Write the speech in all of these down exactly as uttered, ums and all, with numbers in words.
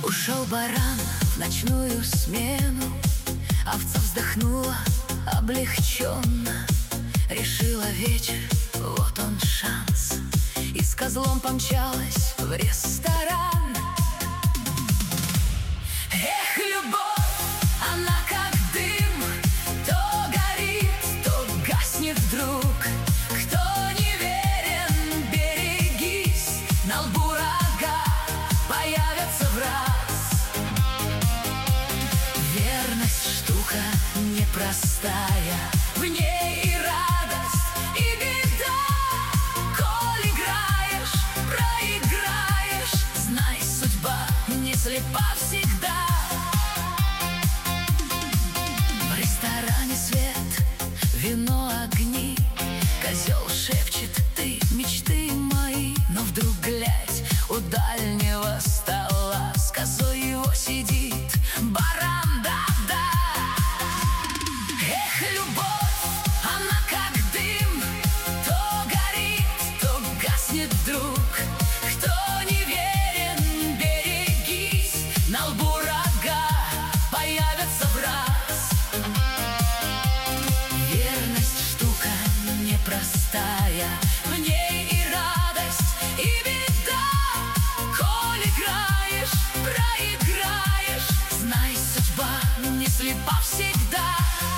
Ушел баран в ночную смену, овца вздохнула облегченно. Решила вечер, вот он шанс, и с козлом помчалась в ресторан. Эх, любовь, она как дым, то горит, то гаснет вдруг. Кто не верен, берегись, на лбу рога появятся в раз. Верность штука непростая, в ней и радость, и беда. Коль играешь, проиграешь, знай, судьба не слепа всегда. В ресторане свет, вино, огни, козел шепчет: ты мечты мои. Но вдруг, глядь, у дальнего стола с козой его сидит баран, да-да. Эх, любовь, она как дым, то горит, то гаснет вдруг. Кто не верен, берегись, на лбу рога появятся в раз. Верность штука непростая, в ней и радость, и беда. Коль играешь, проиграешь, знай, судьба не слепа всегда.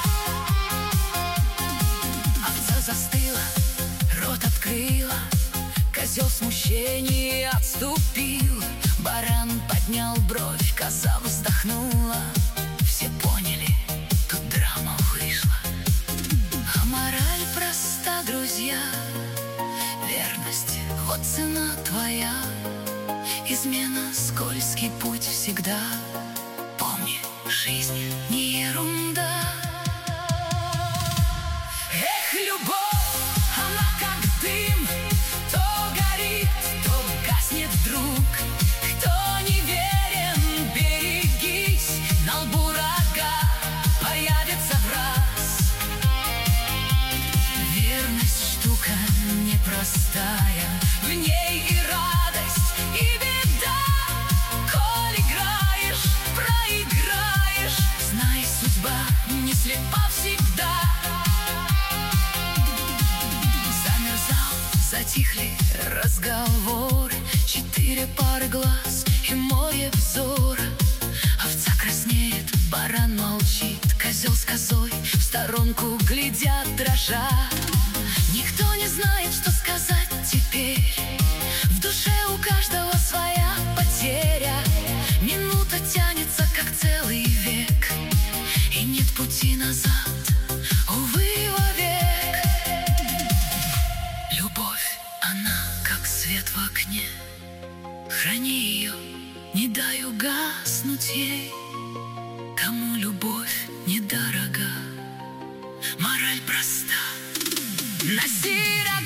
Овца застыла, рот открыла, козел в смущении отступил. Баран поднял бровь, коза вздохнула. Все поняли, тут драма вышла. А мораль проста, друзья, верность — вот цена твоя. Измена — скользкий путь всегда. Помни, жизнь не ерунда. Эх, любовь, она как дым, то горит, то гаснет вдруг. Кто не верен, берегись, на лбу рога появится в раз. Верность штука непростая, в ней и радость, и беда. Коль играешь, проиграешь, знай, судьба не слепа всегда. Замерзал, затихли разговоры, четыре пары глаз и море взора. Овца краснеет, баран молчит, козел с козой в сторонку глядят, дрожа. Никто не знает, что сказать теперь. В душе у каждого своя потеря. Минута тянется, как целый век, и нет пути назад, увы, вовек. Любовь, она как свет в окне, храни ее, не дай угаснуть ей. Кому любовь недорога, мораль проста: носи